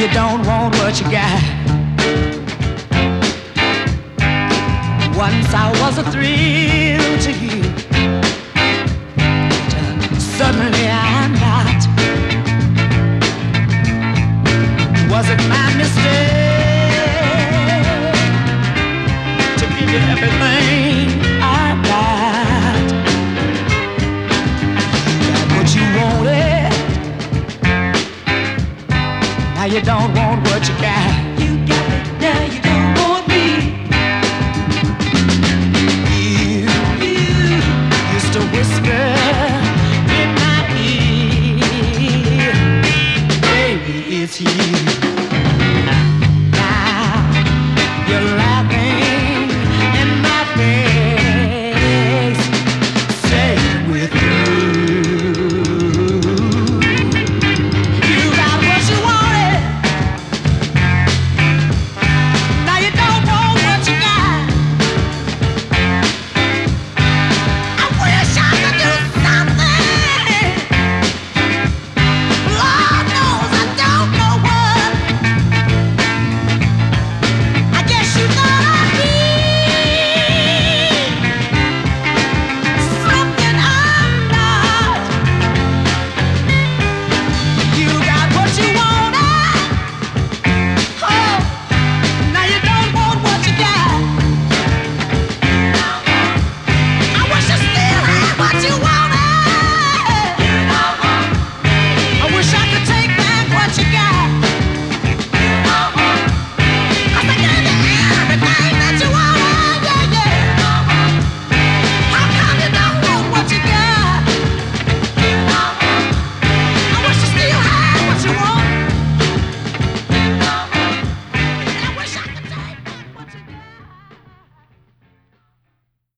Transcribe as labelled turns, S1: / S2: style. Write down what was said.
S1: you don't want what you got. Once I was a thrill to you, but suddenly I'm not. Was it my mistake to give you everything I got? Got what you wanted, now you don't want